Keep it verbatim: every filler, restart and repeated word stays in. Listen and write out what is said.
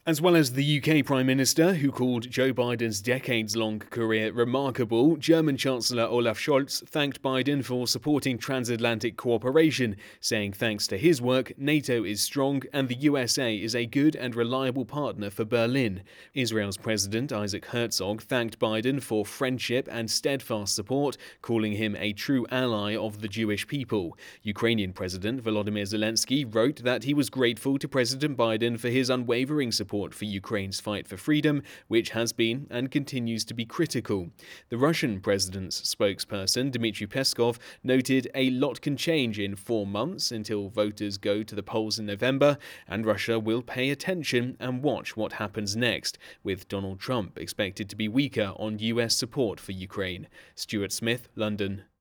As well as the U K Prime Minister, who called Joe Biden's decades-long career remarkable, German Chancellor Olaf Scholz thanked Biden for supporting transatlantic cooperation, saying thanks to his work, NATO is strong and the U S A is a good and reliable partner for Berlin. Israel's President Isaac Herzog thanked Biden for friendship and steadfast support, calling him a true ally of the Jewish people. Ukrainian President Volodymyr Zelensky wrote that he was grateful to President Biden for his unwavering support for Ukraine's fight for freedom, which has been and continues to be critical. The Russian president's spokesperson, Dmitry Peskov, noted a lot can change in four months until voters go to the polls in November, and Russia will pay attention and watch what happens next, with Donald Trump expected to be weaker on U S support for Ukraine. Stuart Smith, London.